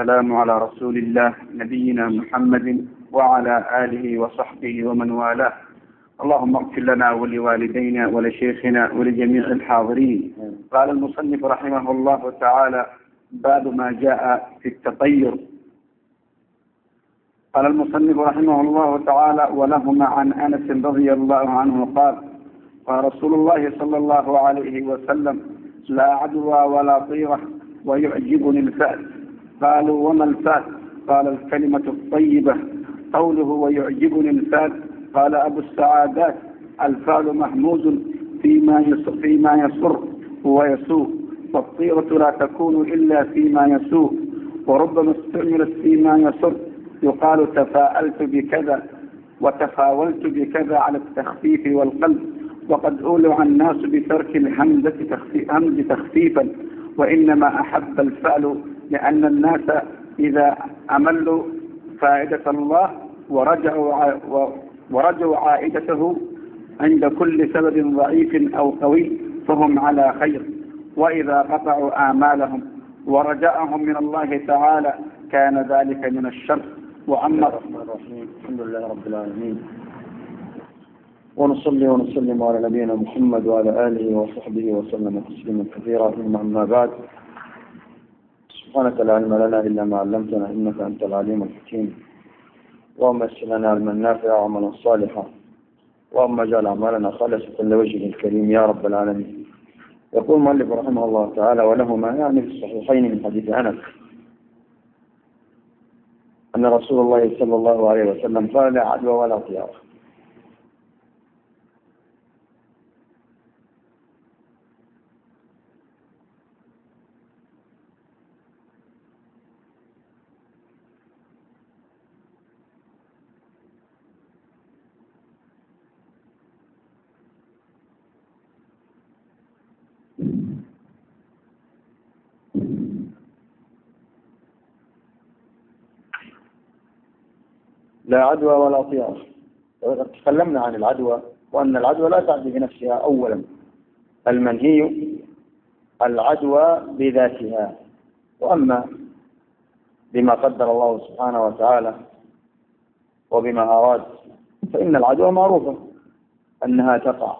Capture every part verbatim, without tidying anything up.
والسلام على رسول الله نبينا محمد وعلى آله وصحبه ومن والاه. اللهم اغفر لنا ولوالدينا ولشيخنا ولجميع الحاضرين. قال المصنف رحمه الله تعالى: باب ما جاء في التطير. قال المصنف رحمه الله تعالى: ولهما عن أنس رضي الله عنه قال: قال رسول الله صلى الله عليه وسلم: لا عدوى ولا طيرة ويعجبني الفأل. قالوا: وما الفأل؟ قال: الكلمة الطيبة. قوله ويعجبني الفأل، قال أبو السعادات: الفأل محمود فيما يسر, فيما يسر ويسوء، والطيرة لا تكون إلا فيما يسوء، وربما استعملت فيما يسر، يقال تفاءلت بكذا وتفاولت بكذا على التخفيف والقلب، وقد أولع الناس بترك الهمزة همز تخفيفا، وإنما أحب الفأل لأن الناس إذا أملوا فائدة الله ورجعوا ورجعوا عائدته عند كل سبب ضعيف أو قوي فهم على خير، وإذا قطعوا آمالهم ورجاءهم من الله تعالى كان ذلك من الشر. وأما الرحمن الرحيم، الحمد لله رب العالمين، ونصلي ونسلم على نبينا محمد وعلى آله وصحبه وسلم تسليما كثيرا. ثم أما بعد، سبحانك لا علم لنا إلا ما علمتنا إنك أنت العليم الحكيم. اللهم يسر لنا علما نافعا وعملا صالحا، اللهم اجعل أعمالنا خالصة لوجهه الكريم يا رب العالمين. يقول المؤلف رحمه الله تعالى: ولهما يعني في الصحيحين من حديث أنس أن رسول الله صلى الله عليه وسلم قال: لا عدوى ولا طيرة. لا عدوى ولا طيرة. تكلمنا عن العدوى وأن العدوى لا تعدي بنفسها. أولا المنهي العدوى بذاتها، وأما بما قدر الله سبحانه وتعالى وبما أراد فإن العدوى معروفة أنها تقع.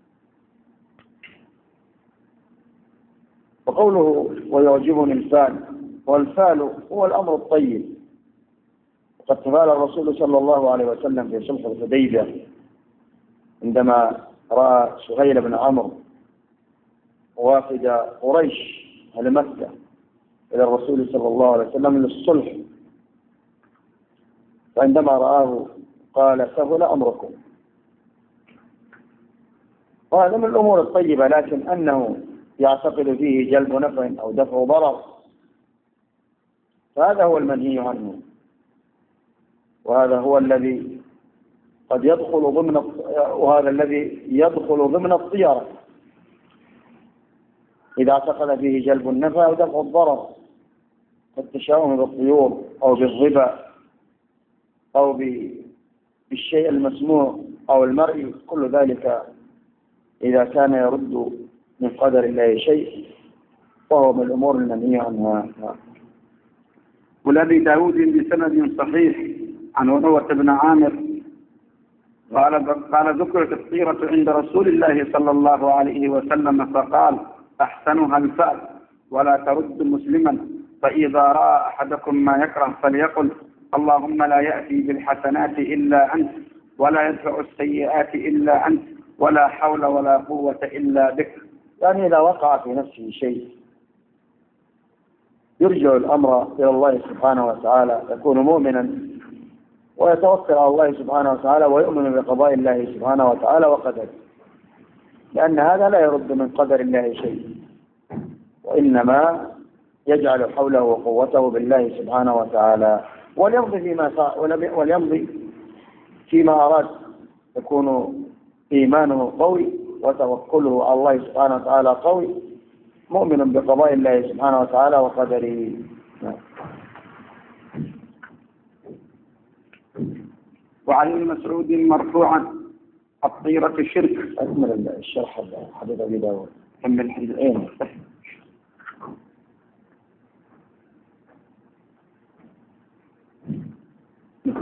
وقوله ويعجبني الفال، والفال هو الأمر الطيب. وقد تفال الرسول صلى الله عليه وسلم في صلح الحديبية عندما رأى سهيل بن عمرو وافد قريش أهل مكة إلى الرسول صلى الله عليه وسلم للصلح، فعندما رآه قال: سهل أمركم. وهذا من الأمور الطيبة، لكن أنه يعتقد فيه جلب نفع أو دفع ضرر فهذا هو المنهي عنه، وهذا هو الذي قد يدخل ضمن وهذا الذي يدخل ضمن الطيرة إذا اعتقد فيه جلب النفع أو دفع الضرر، كالتشاؤم بالطيور أو بالظبا أو بالشيء المسموع أو المرئي. كل ذلك إذا كان يرد من قدر الله شيء فهو من الأمور المنهية عنها. ولأبي داود بسند صحيح عن عروة بن عامر قال قال ذكرت الطيرة عند رسول الله صلى الله عليه وسلم فقال: أحسنها الفأل، ولا ترد مسلما، فإذا رأى أحدكم ما يكره فليقل: اللهم لا يأتي بالحسنات إلا أنت، ولا يدفع السيئات إلا أنت، ولا حول ولا قوة إلا بك. يعني إذا وقع في نفسه شيء يرجع الأمر إلى الله سبحانه وتعالى، يكون مؤمنا ويتوكل على الله سبحانه وتعالى ويؤمن بقضاء الله سبحانه وتعالى وقدره، لأن هذا لا يرد من قدر الله شيء، وإنما يجعل حوله وقوته بالله سبحانه وتعالى، وليمضي فيما وليمضي فيما أراد. يكون إيمانه قوي وتوكله على الله سبحانه وتعالى قوي، مؤمن بقضاء الله سبحانه وتعالى وقدره. وعن ابن مسعود مرفوعا: الطيرة شرك. أكمل الشرح حديث أبي داود. كمل حديث.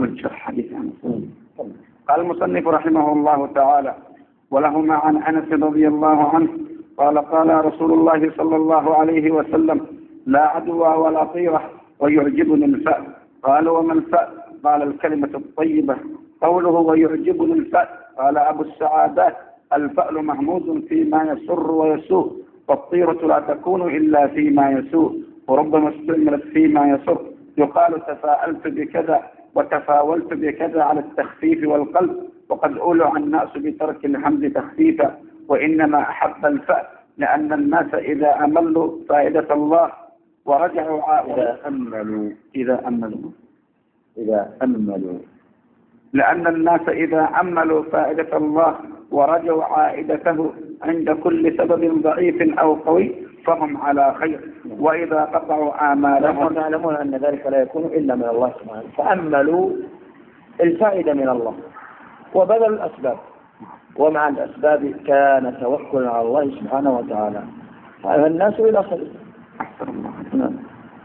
نكمل شرح حديث أنس. قال المصنف رحمه الله تعالى: ولهما عن أنس رضي الله عنه قال: قال رسول الله صلى الله عليه وسلم: لا عدوى ولا طيرة ويعجبني الفأل. قال: وما الفأل؟ قال: الكلمة الطيبة. قوله ويعجبني الفأل، قال أبو السعادات: الفأل محمود فيما يسر ويسوء، والطيرة لا تكون إلا فيما يسوء، وربما استعملت فيما يسر. يقال تفاءلت بكذا وتفاولت بكذا على التخفيف والقلب، وقد أولع الناس بترك الحمد تخفيفا، وإنما أحب الفأل لأن الناس إذا أملوا فائدة الله ورجعوا إذا أملوا إذا أملوا إذا أملوا لأن الناس إذا أملوا فائدة الله ورجوا عائدته عند كل سبب ضعيف أو قوي فهم على خير، وإذا قطعوا آمالهم. يعلمون أن ذلك لا يكون إلا من الله سبحانه، فأملوا الفائدة من الله وبذلوا الأسباب، ومع الأسباب كان توكل على الله سبحانه وتعالى. فالناس إلى خير. نعم.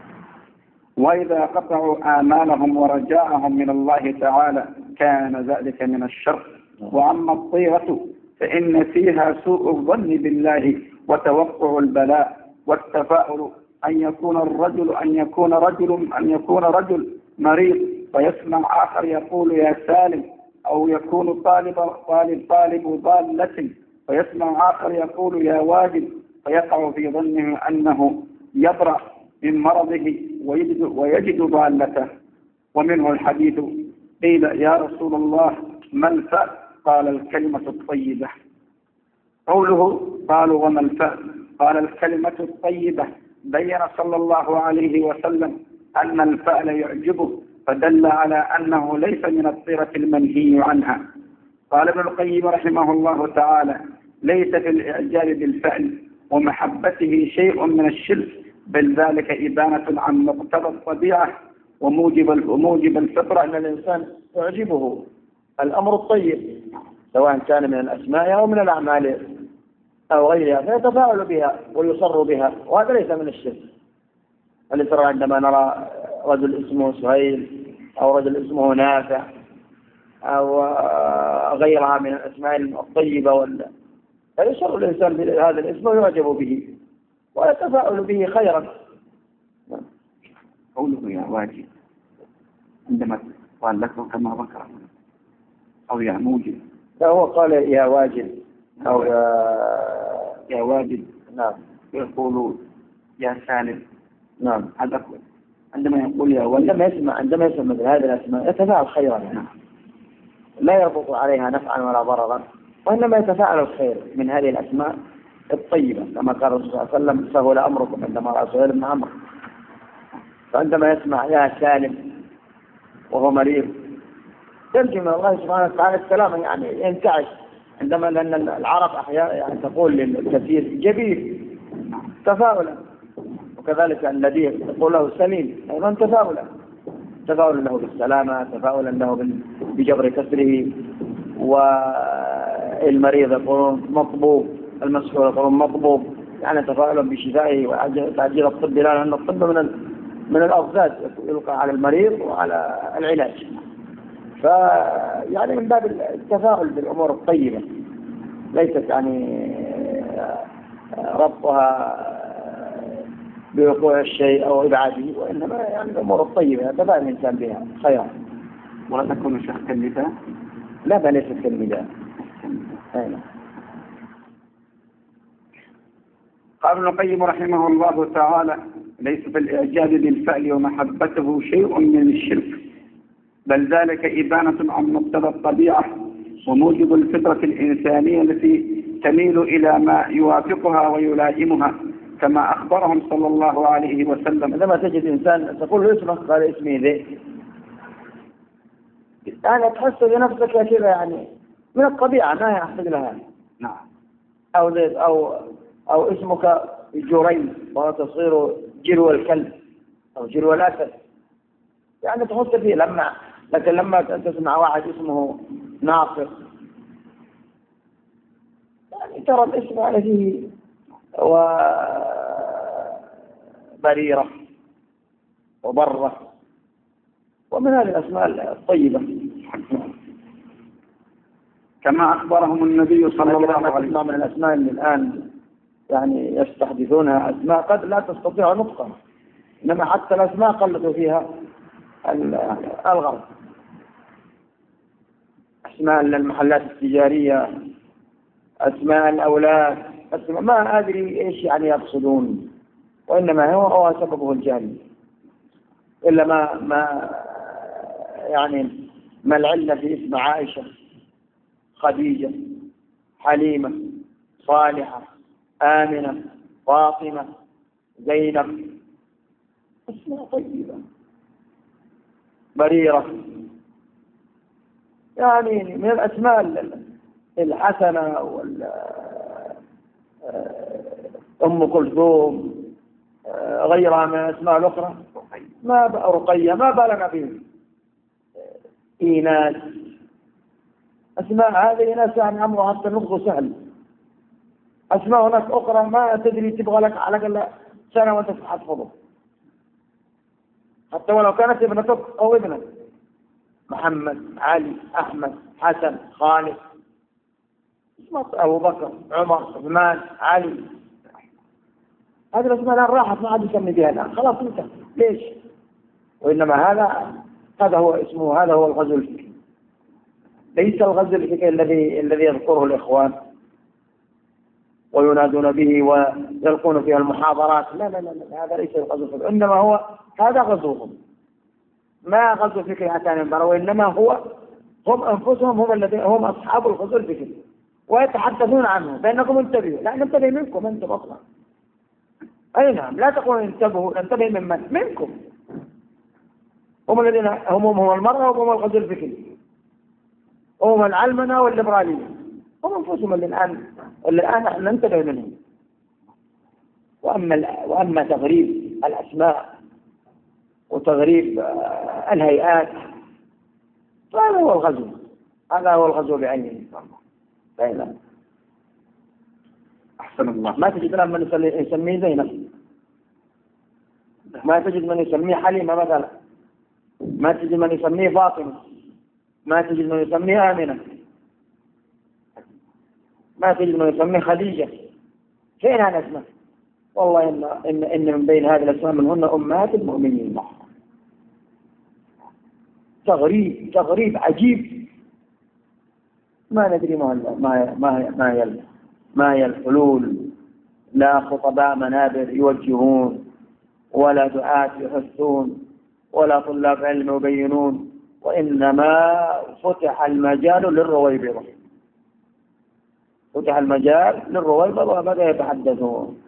وإذا قطعوا آمالهم ورجاءهم من الله تعالى كان ذلك من الشر. وأما الطيرة فإن فيها سوء الظن بالله وتوقع البلاء والتفاؤل، أن يكون الرجل أن يكون رجل أن يكون رجل مريض فيسمع آخر يقول يا سالم، أو يكون طالب طالب طالب ضالة فيسمع آخر يقول يا واجد، فيقع في ظنه أنه يبرأ من مرضه ويجد, ويجد ضالته. ومنه الحديث: قيل يا رسول الله ما الفأل؟ قال: الكلمة الطيبة. قوله قالوا وما الفأل؟ قال: الكلمة الطيبة. بين صلى الله عليه وسلم أن الفأل يعجبه، فدل على أنه ليس من الطيرة المنهي عنها. قال ابن القيم رحمه الله تعالى: ليس في الإعجاب بالفأل ومحبته شيء من الشرك، بل ذلك إبانة عن مقتضى الطبيعة وموجب وموجب الفطرة، أن الإنسان يعجبه الأمر الطيب سواء كان من الأسماء أو من الأعمال أو غيرها، فيتفاعل بها ويصر بها، وهذا ليس من الشرك. اللي ترى عندما نرى رجل اسمه سهيل أو رجل اسمه نافع أو غيرها من الأسماء الطيبة ولا، فيصر الإنسان بهذا الاسم ويعجب به ويتفاعل به خيرا. قوله يا واجب عندما قال لك كما ذكر، أو يا موجب، فهو قال يا واجب أو يا, يا واجب. نعم. يقول يا سالم. نعم. هذا عندما يقول يا واجب، عندما يسمع عندما يسمع مثل هذه الأسماء يتفاعل خيرا. نعم. لا يربط عليها نفعا ولا ضررا، وإنما يتفاعل الخير من هذه الأسماء الطيبة، كما قال الرسول صلى الله عليه وسلم: سهل أمركم عندما رأى سهيل بن عمرو. فعندما يسمع يا سالم وهو مريض ترجم من الله سبحانه وتعالى السلامة، يعني ينتعش. عندما لأن العرب أحيانا يعني تقول للكثير جبير تفاؤلا، وكذلك الذي يقول له سليم أيضا تفاؤلا، تفاؤلا له بالسلامة، تفاؤلا له بجبر كسره. والمريض يقولون مطبوب، المسحور يقولون مطبوب، يعني تفاؤلا بشفائه وتعجيل الطب، لأن الطب من من الأضداد يلقى على المريض وعلى العلاج. فيعني من باب التفاؤل بالأمور الطيبة، ليست يعني ربطها بوقوع الشيء أو إبعاده، وإنما يعني الأمور الطيبة يتفاعل الإنسان بها خيرا. ولا تكون شيخ كالنداء؟ لا، بل ليست كالنداء. قال ابن القيم رحمه الله تعالى: ليس في الإعجاب بالفعل ومحبته شيء من الشرك، بل ذلك إبانة عن مقتضى الطبيعة وموجب الفطرة الإنسانية التي تميل إلى ما يوافقها ويلائمها، كما أخبرهم صلى الله عليه وسلم. عندما تجد إنسان تقول له اسمك، قال اسمي ذي، يعني تحس بنفسك كذا، يعني من الطبيعة ما يحتاج لها. نعم. أو أو أو اسمك جريم وتصير جرو الكلب أو جرو الأسد، يعني تحس فيه لما. لكن لما تسمع واحد اسمه ناصر، يعني ترى الاسم على فيه وبريرة وبرة ومن هذه الأسماء الطيبة. كما أخبرهم النبي صلى الله عليه وسلم من الأسماء اللي الآن يعني يستحدثونها أسماء قد لا تستطيع نطقها، إنما حتى الأسماء قلدوا فيها الغرب، أسماء المحلات التجارية، أسماء الأولاد، أسماء ما أدري إيش يعني يقصدون، وإنما هو هو سببه الجهل، إلا ما ما يعني ما العلة في اسم عائشة، خديجة، حليمة، صالحة، آمنة، فاطمة، زينب، اسماء طيبة، بريرة، يعني من الأسماء الحسنة وال أم كلثوم، غيرها من الأسماء الأخرى، ما رقية، ما بالنا بهم، إيناس، أسماء هذه ناس يعني أمرها حتى النطق سهل. أسماء هناك أخرى ما تدري، تبغى لك على الأقل سنة وأنت تحفظه، حتى ولو كانت ابنتك أو ابنك، محمد، علي، أحمد، حسن، خالد، أبو بكر، عمر، عثمان، علي، هذه الأسماء الآن راحت، ما عاد يسمي بها الآن، خلاص انتهى. ليش؟ وإنما هذا هذا هو اسمه، هذا هو الغزو الفكري، ليس الغزو الفكري الذي الذي يذكره الإخوان وينادون به ويلقون فيها المحاضرات، لا لا لا, لا. هذا ليس الغزو الفكري، إنما هو هذا غزوهم، ما غزو فكري حتى ينبر، وإنما هو هم أنفسهم هم الذين هم أصحاب الغزو الفكري ويتحدثون عنه، فإنكم انتبهوا، لا ننتبه منكم أنتم أصلا. أي نعم، لا تقولوا انتبهوا، ننتبه من من؟ منكم. هم الذين هم هم المرأة وهم الغزو الفكري، هم العلمنة والليبرالية، هم أنفسهم اللي الآن اللي الآن ننتبه منهم. وأما وأما تغريب الأسماء وتغريب الهيئات فهذا هو الغزو، هذا هو الغزو بعينه إن شاء الله. لا أحسن الله. ما تجد من يسميه زينب، ما تجد من يسميه حليمة مثلا، ما تجد من يسميه فاطمة، ما تجد من يسميه آمنة، ما تجد من يسميه خديجة. فين هذا الاسماء؟ والله إن, إن, إن من بين هذه الأسماء منهن أمهات المؤمنين. تغريب تغريب عجيب، ما ندري ما ما ما ما هي ما هي الحلول. لا خطباء منابر يوجهون، ولا دعاة يحثون، ولا طلاب علم يبينون، وإنما فتح المجال للرويبضة، فتح المجال للرويبضة وبدأ يتحدثون.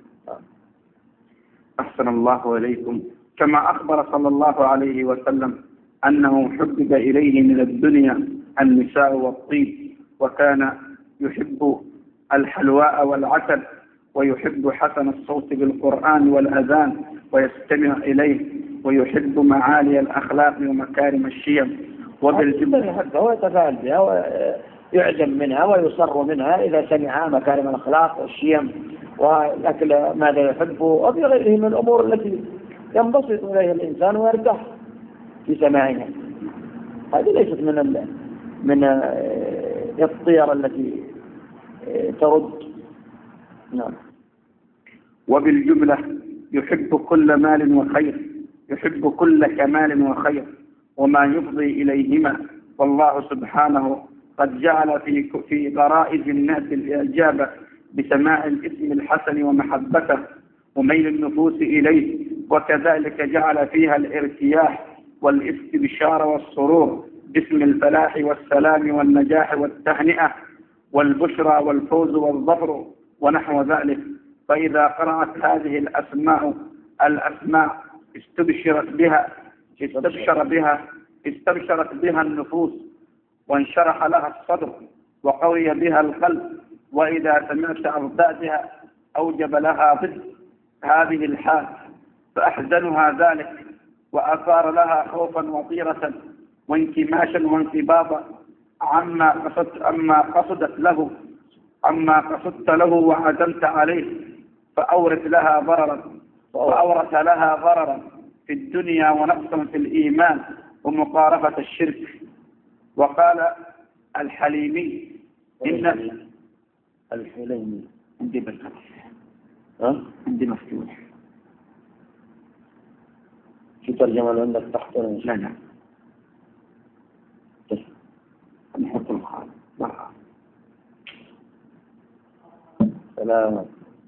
أحسن الله إليكم. كما أخبر صلى الله عليه وسلم أنه حبب إليه من الدنيا النساء والطيب، وكان يحب الحلواء والعسل، ويحب حسن الصوت بالقرآن والأذان ويستمع إليه، ويحب معالي الأخلاق ومكارم الشيم. وبالجملة هو يتفاعل بها ويعجب منها ويصر منها إذا سمع مكارم الأخلاق والشيم والأكل ماذا يحبه، وفي غيره من الأمور التي ينبسط إليها الإنسان ويرتاح في سماعها. هذه ليست من ال... من الطير التي ترد. نعم. وبالجملة يحب كل مال وخير، يحب كل كمال وخير وما يفضي إليهما، والله سبحانه قد جعل في في غرائز الناس الإعجاب بسماع الاسم الحسن ومحبته وميل النفوس إليه، وكذلك جعل فيها الارتياح والاستبشار والسرور باسم الفلاح والسلام والنجاح والتهنئة والبشرى والفوز والظفر ونحو ذلك. فإذا قرأت هذه الأسماء الأسماء استبشرت بها استبشر بها استبشرت بها النفوس وانشرح لها الصدر وقوي بها القلب، وإذا سمعت أضدادها أوجب لها ضد هذه الحال، فأحزنها ذلك وأثار لها خوفا وطيرة وانكماشا وانقباضا عما قصدت عما قصدت له عما قصدت له وعزمت عليه، فأورث لها ضررا فأورث لها ضررا في الدنيا ونقصا في الإيمان ومقارفة الشرك. وقال الحليمي إن الحليمي عندي بالفتح، ها؟ عندي مفتوح. في ترجمة اللي عندك تحت؟ لا لا نحط الخال. سلام.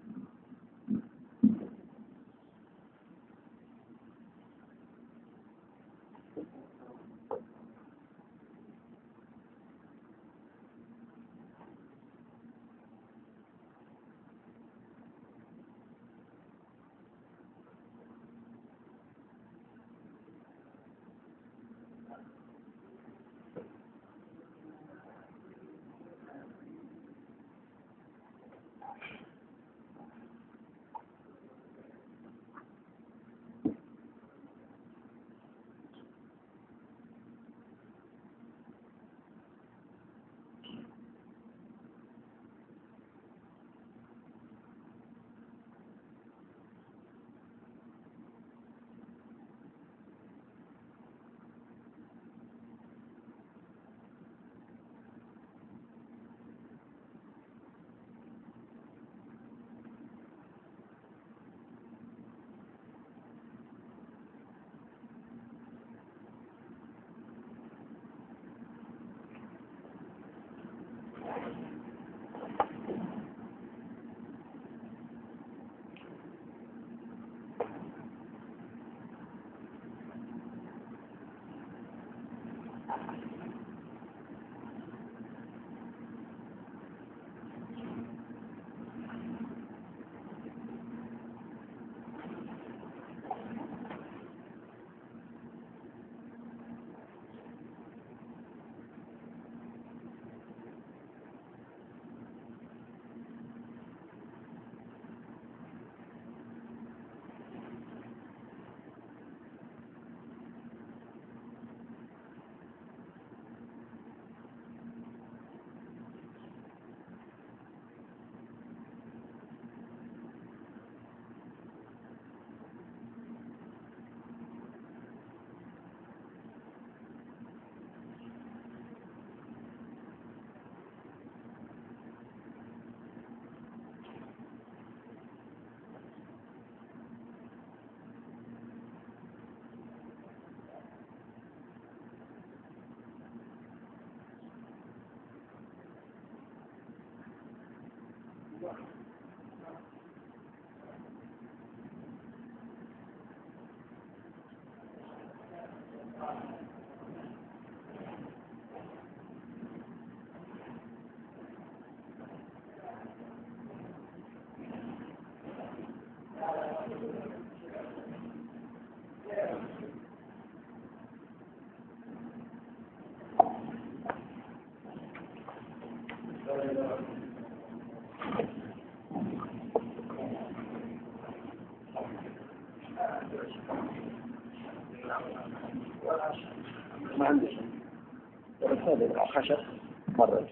ما عندي شيء. هذا خشب مرة.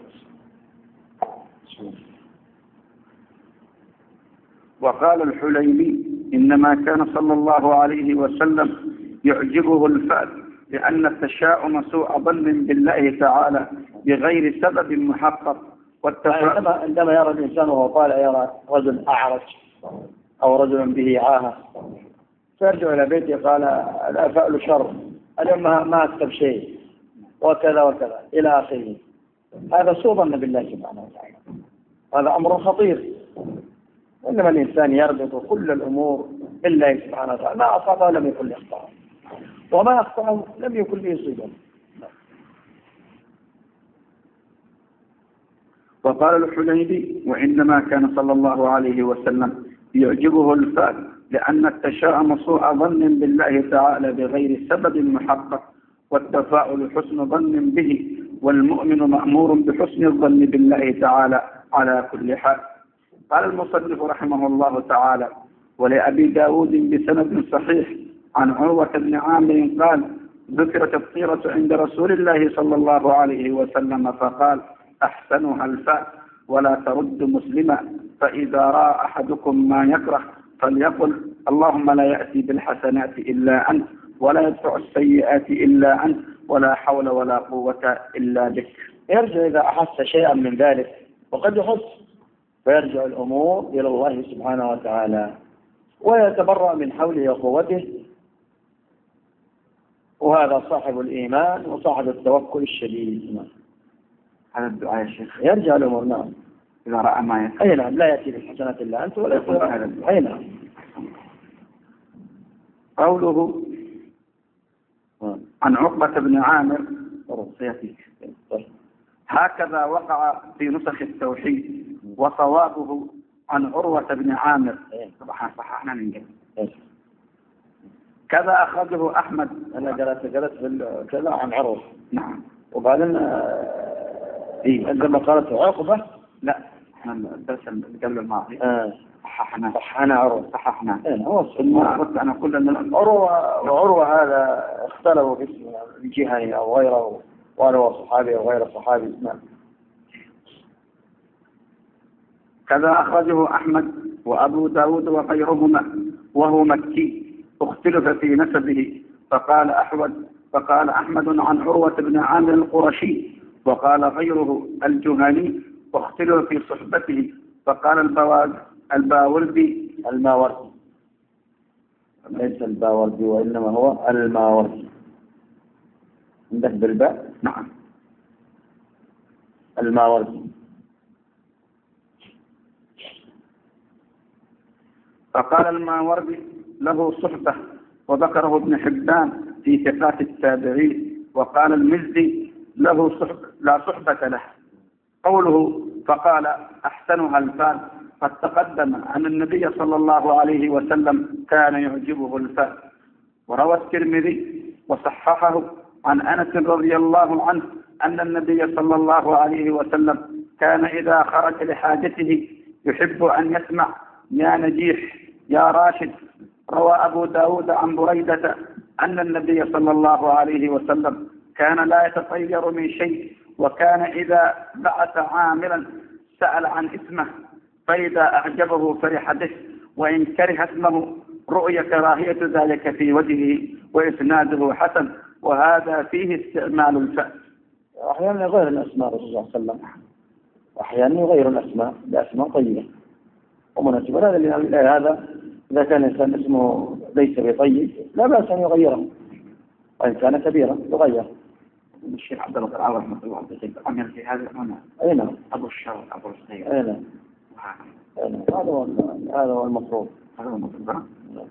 وقال الحليمي إنما كان صلى الله عليه وسلم يعجبه الفأل لأن التشاؤم سوء ظن بالله تعالى بغير سبب محقق. والتفاؤل عندما يرى الإنسان وهو طالع يرى رجل أعرج أو رجل به عاهة فيرجع إلى بيته قال الفأل شر، اليوم ما أكتب شيء وكذا وكذا إلى آخره. هذا سوء ظن بالله سبحانه وتعالى، هذا أمر خطير. إنما الإنسان يربط كل الأمور بالله سبحانه وتعالى، ما أصابه لم يكن ليخطئه وما أخطأه لم يكن ليصيبه. وقال الحليمي وإنما كان صلى الله عليه وسلم يعجبه الفأل لأن التشاؤم سوء ظن بالله تعالى بغير سبب محقق، والتفاؤل حسن ظن به، والمؤمن مأمور بحسن الظن بالله تعالى على كل حال. قال المصنف رحمه الله تعالى: ولأبي داود بسند صحيح عن عروة بن عامر قال: ذكرت الطيرة عند رسول الله صلى الله عليه وسلم فقال: أحسنها الفاء ولا ترد مسلما، فإذا رأى أحدكم ما يكره فليقل: اللهم لا يأتي بالحسنات إلا أنت، ولا يدفع السيئات إلا أنت ولا حول ولا قوة إلا بك. يرجع إذا أحس شيئا من ذلك، وقد يحس، فيرجع الأمور إلى الله سبحانه وتعالى ويتبرأ من حوله وقوته، وهذا صاحب الإيمان وصاحب التوكل الشديد. هذا الدعاء يا شيخ يرجع الأمور. نعم. إذا رأى ما يفعل. أي نعم، لا يأتي بالحسنات إلا أنت ولا يقول هذا. أي نعم. قوله عن عقبة بن عامر هكذا وقع في نسخ التوحيد، وصوابه عن عروة بن عامر. طبعا صححنا من جد. كذا أخرجه أحمد. أنا جلست جلست في كذا عن عروة. نعم. وبعدين إيه عندما قالت عقبة لا احنا الدرس قبل الماضي آه. صححنا صححنا عروة. صححنا. إيه هو أردت أنا كل من عروة. وعروة هذا اختلفوا في اسمه الجهني أو غيره، وهل هو صحابي أو غير صحابي. نعم. كذا أخرجه أحمد وأبو داود وغيرهما وهو مكي، اختلف في نسبه، فقال أحمد فقال أحمد عن عروة بن عامر القرشي، وقال غيره الجهني، واختلف في صحبته، فقال الباوردي الماوردي ليس الباوردي وإنما هو الماوردي. عندك بالباء؟ نعم. الماوردي. فقال الماوردي له صحبة، وذكره ابن حبان في ثقات التابعين، وقال المزي له صحبة لا صحبة له. قوله فقال أحسنها الفال، قد تقدم أن النبي صلى الله عليه وسلم كان يعجبه الفال. وروى الترمذي وصححه عن أنس رضي الله عنه أن النبي صلى الله عليه وسلم كان إذا خرج لحاجته يحب أن يسمع يا نجيح يا راشد. روى أبو داود عن بريدة أن النبي صلى الله عليه وسلم كان لا يتطير من شيء، وكان إذا بعث عاملا سأل عن اسمه، فإذا أعجبه فرح به، وإن كره اسمه رؤي كراهية ذلك في وجهه، وإسناده حسن، وهذا فيه استعمال الفأس. أحيانا يغير الأسماء رسول الله صلى الله عليه وسلم، أحيانا يغير الأسماء بأسماء طيبة ومناسبة. هذا هذا إذا كان إنسان اسمه ليس بطيب لا بأس أن يغيره، وإن كان كبيرا يغير. الشيخ عبد الله العوض رحمه الله عليه عمل في هذا هنا. أي نعم. أبو الشر أبو الصغير. أي نعم. هذا هو هذا هو المفروض. هذا هو المفروض.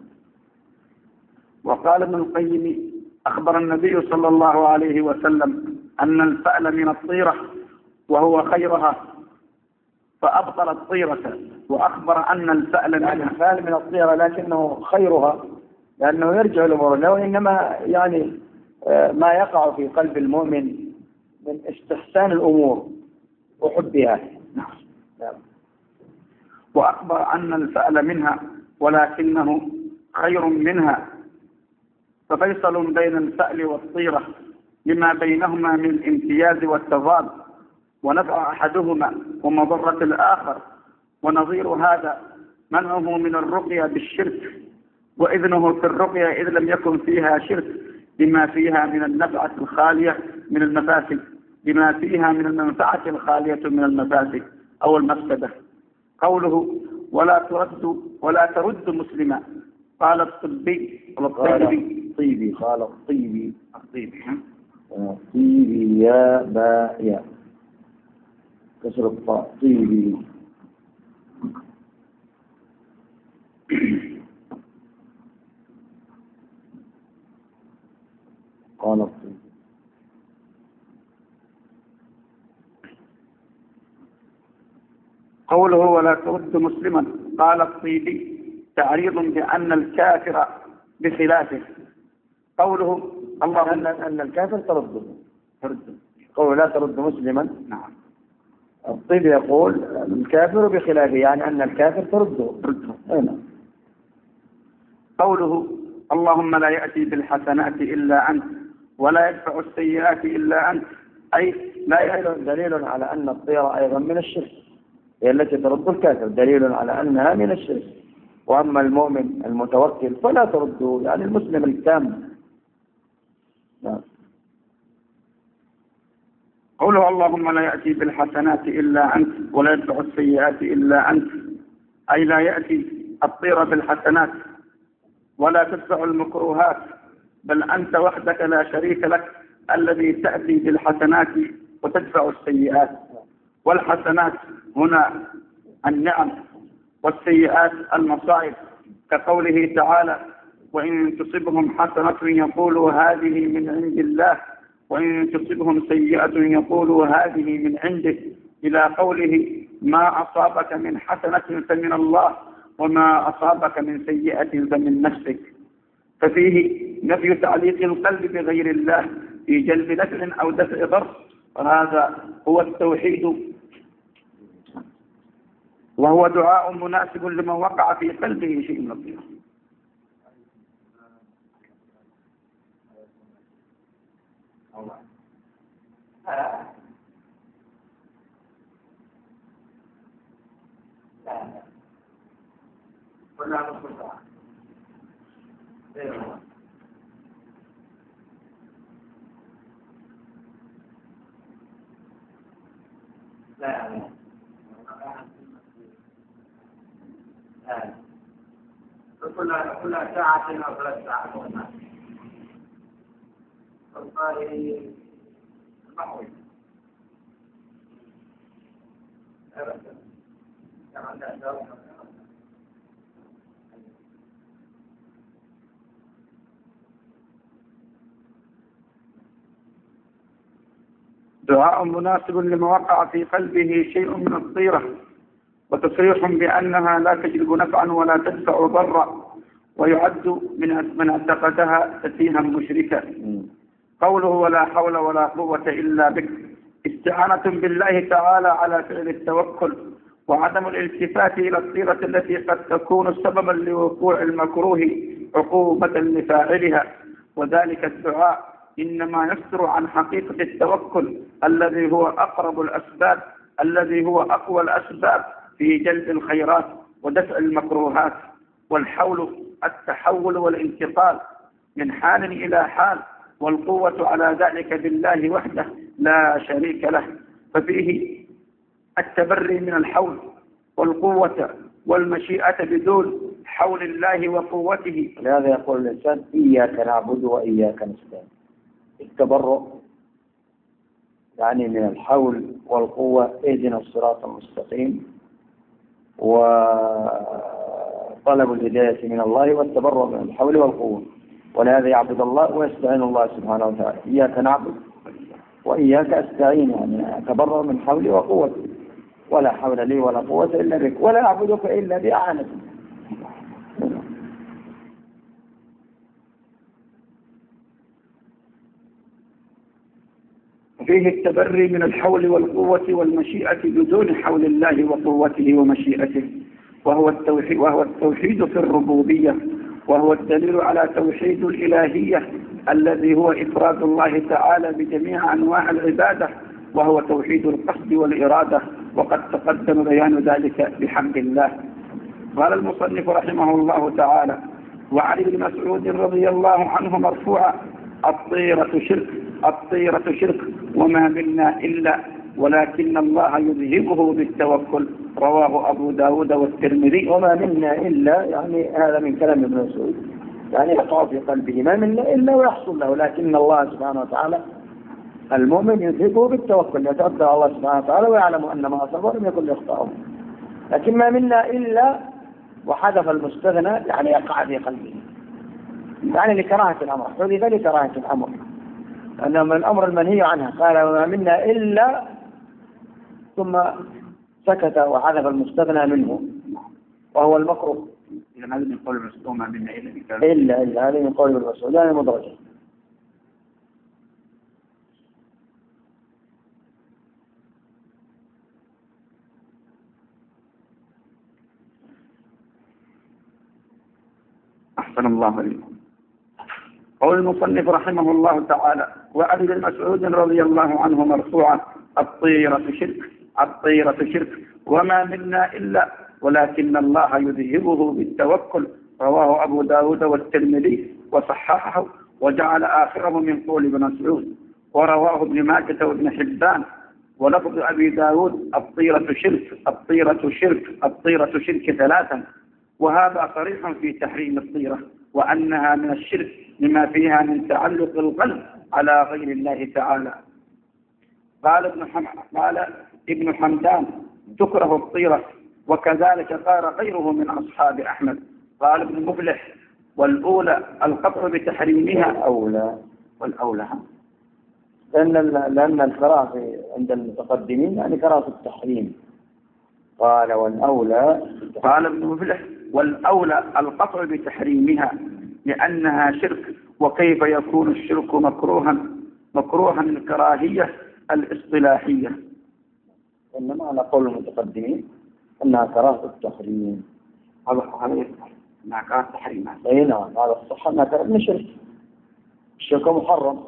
وقال ابن القيم أخبر النبي صلى الله عليه وسلم أن الفأل من الطيرة وهو خيرها، فأبطل الطيرة، وأخبر أن الفأل من يعني الفأل من الطيرة لكنه خيرها، لأنه يرجع الأمور له، إنما يعني ما يقع في قلب المؤمن من استحسان الأمور وحبها. نعم. وأخبر أن الفأل منها ولكنه خير منها، ففيصل بين الفأل والطيرة لما بينهما من الامتياز والتضاد، ونفع أحدهما ومضرة الآخر. ونظير هذا منعه من الرقية بالشرك، وإذنه في الرقية إذ لم يكن فيها شرك، بما فيها من النفعة الخالية من المفاسد بما فيها من المنفعة الخالية من المفاسد أو المفسدة. قوله ولا ترد ولا ترد مسلما، قال الطبي الطيبي طيبي قال الطيبي الطيبي طيبي يا با يا كسر الطاء طيبي. قال الطيبي. قوله ولا ترد مسلما قال الطيبي تعريض بأن الكافر بخلافه. قوله الله أن أن الكافر ترده ترد. قوله لا ترد مسلما. نعم. الطيبي يقول الكافر بخلافه، يعني أن الكافر ترده ترده. نعم. قوله اللهم لا يأتي بالحسنات إلا أنت ولا يدفع السيئات إلا أنت، أي لا يدل دليل على أن الطيرة أيضا من الشرك، هي التي ترد الكافر، دليل على أنها من الشرك. وأما المؤمن المتوكل فلا ترده، يعني المسلم التام نعم. قوله اللهم لا يأتي بالحسنات إلا أنت ولا يدفع السيئات إلا أنت، أي لا يأتي الطير بالحسنات ولا تدفع المكروهات، بل أنت وحدك لا شريك لك الذي تأتي بالحسنات وتدفع السيئات. والحسنات هنا النعم، والسيئات المصائب، كقوله تعالى وإن تصبهم حسنة يقولوا هذه من عند الله وإن تصبهم سيئة يقولوا هذه من عنده، إلى قوله ما أصابك من حسنة فمن الله وما أصابك من سيئة فمن نفسك. ففيه نفي تعليق القلب بغير الله في جلب نفع أو دفع ضر، وهذا هو التوحيد، وهو دعاء مناسب لمن وقع في قلبه شيء من الطير. كل كل ساعة أو ثلاث ساعات والله المحوي دعاء مناسب لما وقع في قلبه شيء من الطيرة، وتصريح بأنها لا تجلب نفعا ولا تدفع ضرا، ويعد من من اعتقدها تفيها مشركا. قوله ولا حول ولا قوة إلا بك استعانة بالله تعالى على فعل التوكل، وعدم الالتفات إلى الطيرة التي قد تكون سببا لوقوع المكروه عقوبة لفاعلها. وذلك الدعاء إنما يصدر عن حقيقة التوكل الذي هو أقرب الأسباب، الذي هو أقوى الأسباب في جلب الخيرات ودفع المكروهات. والحول التحول والانتقال من حال إلى حال، والقوة على ذلك بالله وحده لا شريك له. ففيه التبري من الحول والقوة والمشيئة بدون حول الله وقوته. لهذا يقول الإنسان إياك نعبد وإياك نستعين. التبرؤ يعني من الحول والقوة، اهدنا الصراط المستقيم، وطلب الهداية من الله والتبرؤ من الحول والقوة. ولهذا يعبد الله ويستعين الله سبحانه وتعالى. إياك نعبد وإياك أستعين، يعني أتبرأ من حولي وقوتي، ولا حول لي ولا قوة إلا بك، ولا أعبدك إلا بإعانتك. فيه التبري من الحول والقوة والمشيئة بدون حول الله وقوته ومشيئته، وهو التوحيد, وهو التوحيد في الربوبية، وهو الدليل على توحيد الإلهية الذي هو إفراد الله تعالى بجميع أنواع العبادة، وهو توحيد القصد والإرادة، وقد تقدم بيان ذلك بحمد الله. قال المصنف رحمه الله تعالى: وعن ابن مسعود رضي الله عنه مرفوعا: الطيرة شرك، الطيرة شرك وما منا إلا ولكن الله يذهبه بالتوكل. رواه أبو داود والترمذي. وما منا إلا يعني هذا من كلام ابن مسعود، يعني يقع في قلبه ما منا إلا ويحصل له، لكن الله سبحانه وتعالى المؤمن يذهبه بالتوكل، يتوكل على الله سبحانه وتعالى ويعلم أن ما أصابه لم يكن ليخطئه. لكن ما منا إلا وحذف المستغنى يعني يقع في قلبه، يعني لكراهة الأمر، حذف لكراهة الأمر، أنه من الأمر المنهي عنها. قال وما منا إلا ثم سكت وحذف المستغنى منه وهو المكروه. إذا هذا من قول الرسول وما منا إلا إلا إلا هذا من قول الرسول، هذا مدرجة. أحسن الله عليكم. قول المصنف رحمه الله تعالى: وعن ابن مسعود رضي الله عنه مرفوعا: الطيرة شرك، الطيرة شرك وما منا إلا ولكن الله يذهبه بالتوكل. رواه أبو داود والترمذي وصححه وجعل آخره من قول ابن مسعود. ورواه ابن ماجه وابن حبان ولفظ أبي داود الطيرة شرك الطيرة شرك الطيرة شرك ثلاثا. وهذا صريح في تحريم الطيرة وأنها من الشرك لما فيها من تعلق القلب على غير الله تعالى. قال ابن حم... قال ابن حمدان تكره الطيرة، وكذلك قال غيره من أصحاب أحمد. قال ابن مفلح والأولى القطع بتحريمها أولى والأولى لأن لأن الكراهة عند المتقدمين يعني كراهة التحريم. قال والأولى قال ابن مفلح والأولى القطع بتحريمها لأنها شرك، وكيف يكون الشرك مكروها مكروها الكراهية الاصطلاحية. إنما على قول المتقدمين أنها كراهة التحريم. هذا هذا مع كراهة التحريم. أي نعم هذا الصح أنها كراهة شرك. الشرك محرم.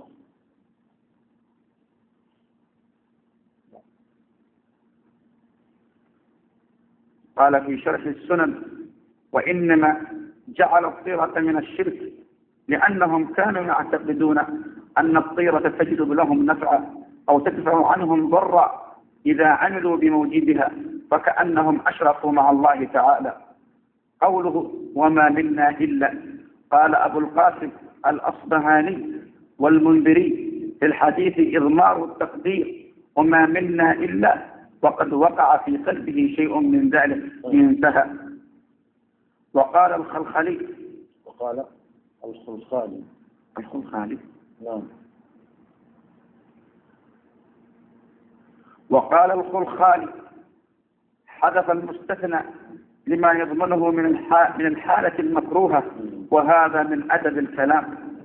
قال في شرح السنن وإنما جعل الطيرة من الشرك لأنهم كانوا يعتقدون أن الطيرة تجلب لهم نفعا أو تدفع عنهم ضرا إذا عملوا بموجبها، فكأنهم أشركوا مع الله تعالى. قوله وما منا إلا، قال أبو القاسم الأصبهاني والمنذري في الحديث إضمار التقدير وما منا إلا، وقد وقع في قلبه شيء من ذلك انتهى. وقال الخلخلي وقال الخلخالي الخلخالي نعم وقال الخلخالي حذف المستثنى لما يضمنه من من الحالة المكروهة، وهذا من أدب الكلام.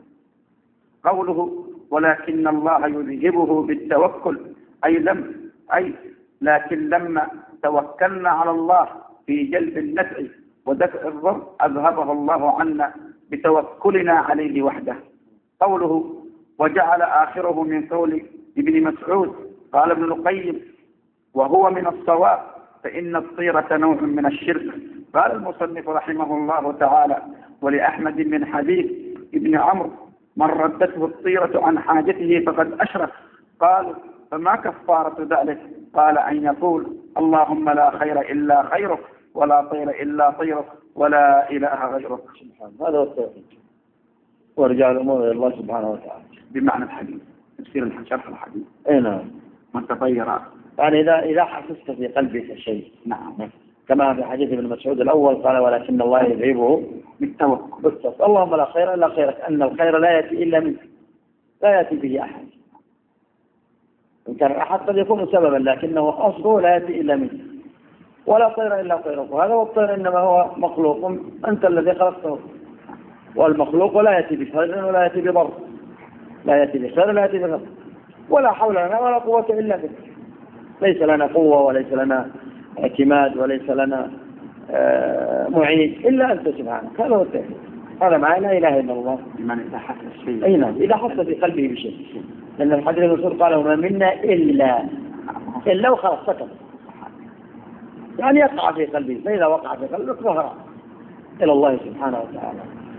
قوله ولكن الله يذهبه بالتوكل أي لم أي لكن لما توكلنا على الله في جلب النفع ودفع الضر أذهبه الله عنا بتوكلنا عليه وحده. قوله وجعل آخره من قول ابن مسعود. قال ابن القيم وهو من الصواب، فإن الطيرة نوع من الشرك. قال المصنف رحمه الله تعالى ولأحمد من حديث ابن عمرو من ردته الطيرة عن حاجته فقد أشرك. قالوا فما كفارة ذلك؟ قال أن يقول اللهم لا خير إلا خيرك ولا طير إلا طيرك ولا إله غيرك. هذا هو التوحيد ورجع الأمور إلى الله سبحانه وتعالى بمعنى الحديث تفسير شرح الحديث. أي نعم من تطير يعني إذا إذا حسست في قلبك شيء نعم كما في حديث ابن مسعود الأول قال ولكن الله يذهبه بالتوكل. بالتوكل. اللهم لا خير إلا خيرك، أن الخير لا يأتي إلا منك، لا يأتي به أحد. إن كان أحد قد يكون سببا لكنه أصله لا يأتي إلا منك. ولا طير إلا طيرك، وهذا والطير إنما هو مخلوق أنت الذي خلقته، والمخلوق لا يأتي بخير ولا يأتي بضر، لا يأتي بخير ولا يأتي بضر، ولا حول لنا ولا قوة إلا بك. ليس لنا قوة وليس لنا اعتماد وليس لنا معين إلا أنت سبحانك. هذا هو التوحيد. هذا معنى لا إله إلا الله. من إذا حس شيء أي نعم إذا حس في قلبه بشيء، لأن الحديث الرسول قال وما منا إلا إلا وخلاص سكت، يعني يقع في قلبه، فإذا وقع في قلبك ظهر إلى الله سبحانه وتعالى.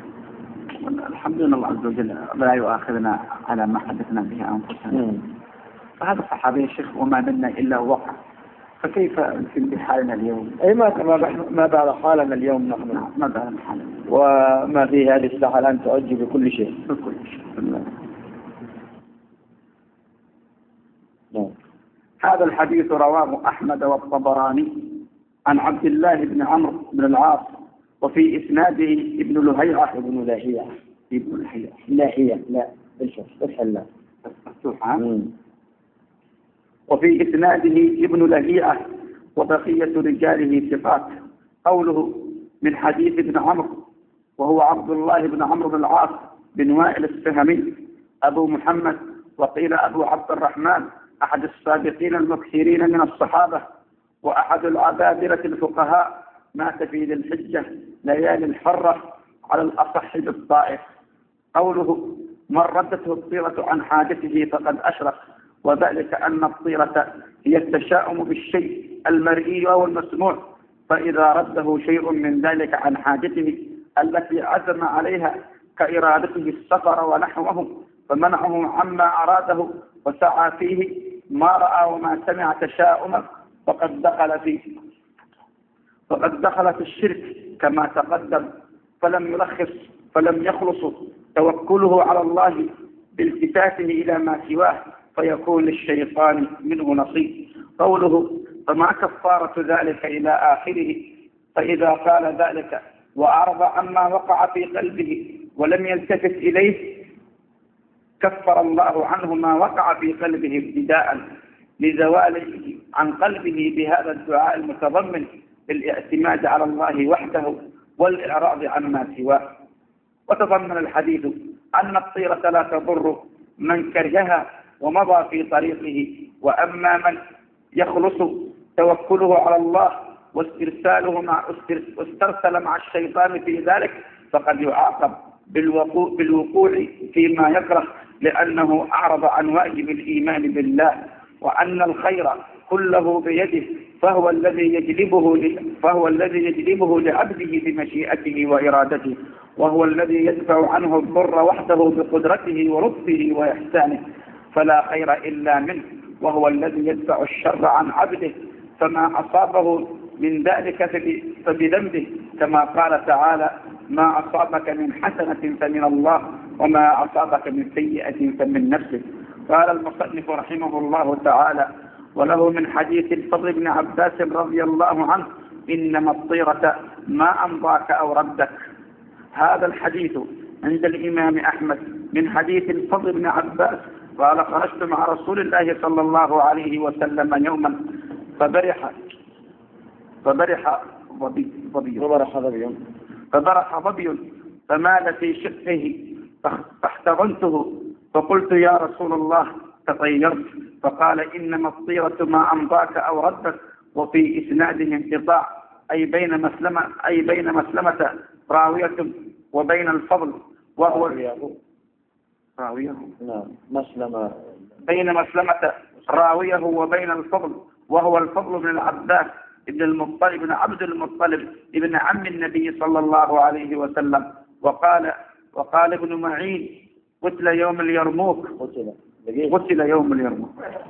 الحمد لله الله عز وجل لا يؤاخذنا على ما حدثنا به أنفسنا. فهذا الصحابي الشيخ وما منا إلا وقع، فكيف في حالنا اليوم؟ أي ما ما بعد حالنا اليوم نحن ما بعد حالنا وما في هذه الساحة الآن تعج بكل شيء بكل شيء. نعم. هذا الحديث رواه أحمد والطبراني عن عبد الله بن عمرو بن العاص، وفي إسناده ابن لهيعة ابن لهيعة ابن لهيعة لهيعة لا بالفتح لا مفتوحة. وفي إسناده ابن لهيعة وبقية رجاله ثقات. قوله من حديث ابن عمرو وهو عبد الله بن عمرو بن العاص بن وائل السهمي أبو محمد، وقيل أبو عبد الرحمن، أحد السابقين المكثرين من الصحابة وأحد العبادرة الفقهاء، مات في ذي الحجة ليالي الحرة على الأصح بالطائف. قوله من ردته الطيرة عن حاجته فقد أشرك، وذلك أن الطيرة هي التشاؤم بالشيء المرئي أو المسموع، فإذا رده شيء من ذلك عن حاجته التي عزم عليها كإرادته السفر ونحوه فمنعه عما أراده وسعى فيه ما رأى وما سمع تشاؤما فقد دخل فيه فقد دخل في الشرك كما تقدم، فلم يلخص فلم يخلص توكله على الله بالتفاته إلى ما سواه فيكون للشيطان منه نصيب. قوله فما كفارة ذلك إلى آخره، فإذا قال ذلك وأعرض عما وقع في قلبه ولم يلتفت إليه كفر الله عنه ما وقع في قلبه ابتداء لزواله عن قلبه بهذا الدعاء المتضمن الاعتماد على الله وحده والإعراض عما سواه. وتضمن الحديث أن الطيرة لا تضر من كرهها ومضى في طريقه، وأما من يخلص توكله على الله واسترساله مع واسترسل مع الشيطان في ذلك فقد يعاقب بالوقوع, بالوقوع فيما يكره، لأنه أعرض عن واجب الإيمان بالله وأن الخير كله بيده، فهو الذي يجلبه فهو الذي يجلبه لعبده بمشيئته وإرادته، وهو الذي يدفع عنه الضر وحده بقدرته ولطفه وإحسانه، فلا خير إلا منه، وهو الذي يدفع الشر عن عبده، فما أصابه من ذلك فبذنبه، كما قال تعالى ما أصابك من حسنة فمن الله وما أصابك من سيئة فمن نفسك. قال المصنف رحمه الله تعالى وله من حديث الفضل بن عباس رضي الله عنه إنما الطيرة ما أمضاك أو ردك. هذا الحديث عند الإمام أحمد من حديث الفضل بن عباس قال خرجت مع رسول الله صلى الله عليه وسلم يوما فبرح فبرح ظبي فبرح ظبي فبرح ظبي فمال في شقه فاحتضنته فقلت يا رسول الله تطيرت، فقال إنما الطيرة ما أمضاك أو ردك، وفي إسناده انقطاع أي بين مسلمة أي بين مسلمة راوية وبين الفضل وهو راويه نعم مسلمة بين مسلمة راويه وبين الفضل وهو الفضل بن العباس ابن المطلب بن عبد المطلب ابن عم النبي صلى الله عليه وسلم. وقال وقال ابن معين قتل يوم اليرموك قتل قتل يوم اليرموك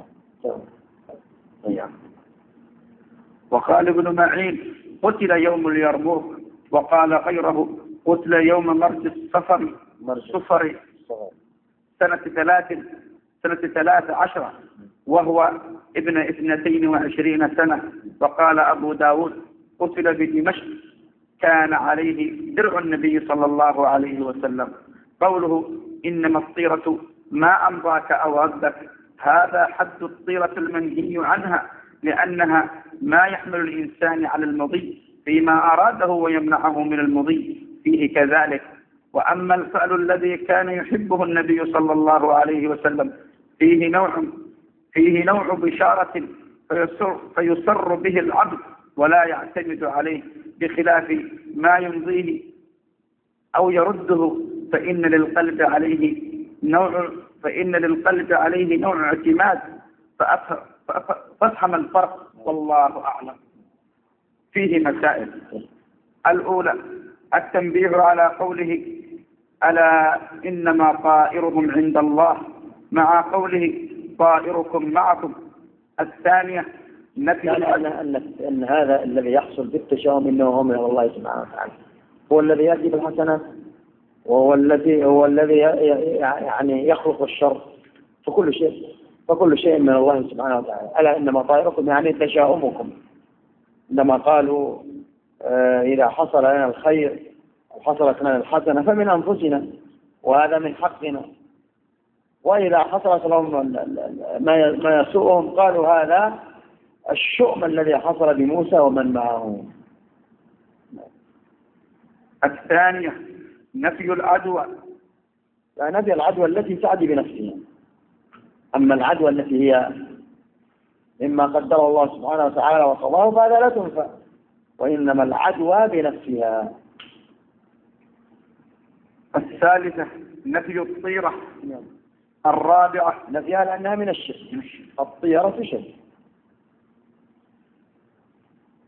وقال ابن معين قتل يوم اليرموك. وقال غيره قتل يوم مرج الصفر صفر سنة ثلاث سنة ثلاث عشرة وهو ابن اثنتين وعشرين سنة. وقال أبو داود قتل بدمشق كان عليه درع النبي صلى الله عليه وسلم. قوله إنما الطيرة ما أمضاك أو ردك، هذا حد الطيرة المنهي عنها، لأنها ما يحمل الإنسان على المضي فيما أراده ويمنعه من المضي فيه كذلك. وأما الفعل الذي كان يحبه النبي صلى الله عليه وسلم فيه نوع فيه نوع بشارة فيسر, فيسر به العبد ولا يعتمد عليه، بخلاف ما يمضيه أو يرده فإن للقلب عليه نوع فإن للقلب عليه نوع اعتماد. فافهم الفرق والله أعلم. فيه مسائل. الأولى التنبيه على قوله ألا إنما طائرهم عند الله مع قوله طائركم معكم. الثانية نفي يعني أن, أن هذا الذي يحصل بالتشاؤم إنه هو من الله سبحانه وتعالى، هو الذي يأتي بالحسنات وهو الذي هو الذي يعني يخلق الشر، فكل شيء فكل شيء من الله سبحانه وتعالى. ألا إنما طائركم يعني تشاؤمكم، عندما قالوا آه إذا حصل لنا الخير أو حصلت لنا الحسنة فمن أنفسنا وهذا من حقنا، وإذا حصلت لهم ما يسوءهم قالوا هذا الشؤم الذي حصل بموسى ومن معه. الثانية نفي العدوى، يعني نفي العدوى التي تعدي بنفسها. أما العدوى التي هي مما قدر الله سبحانه وتعالى وقضاه فهذا لا تنفع، وإنما العدوى بنفسها. الثالثة نفي الطيرة. الرابعة نفيها لأنها من الشرك، الطيرة شرك.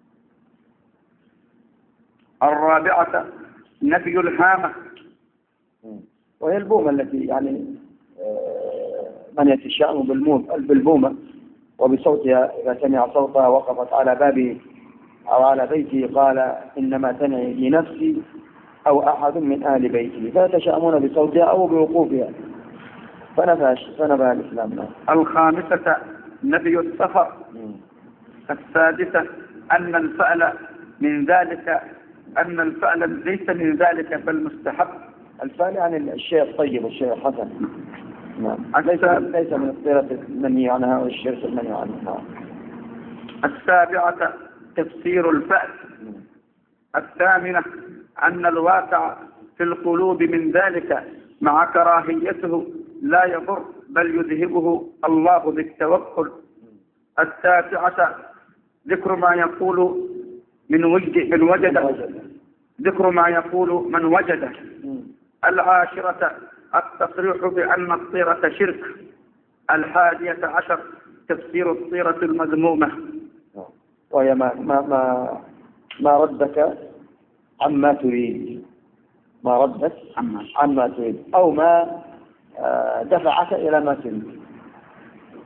الرابعة نفي الهامة وهي البومة التي يعني من يتشائم بالبومة وبصوتها إذا سمع صوتها وقفت على بابه أو على بيته قال إنما تنعي لنفسي أو أحد من أهل بيته، فيتشائمون بصوتها أو بوقوفها، فنفاش فنبى الإسلام. الخامسة نفي السفر. السادسة أن الفعل من ذلك أن الفعل ليس من ذلك بل مستحب. الفعل يعني الشيء الطيب والشيء الحسن. نعم. ليس ليس من الطيرة المنهي عنها والشرك المنهي عنها. السابعة تفسير الفعل. الثامنة أن الواقع في القلوب من ذلك مع كراهيته لا يضر بل يذهبه الله بالتوكل. التاسعة ذكر ما يقول من وجد من وجد ذكر ما يقول من وجده. العاشرة التصريح بأن الطيرة شرك. الحادية عشر تفسير الطيرة المذمومة، وهي ما ما ما, ما ردك عما تريد، ما ردك عما تريد أو ما دفعك إلى ما تريد.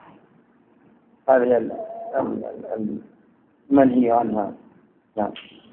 هذه المنهي عنها. نعم.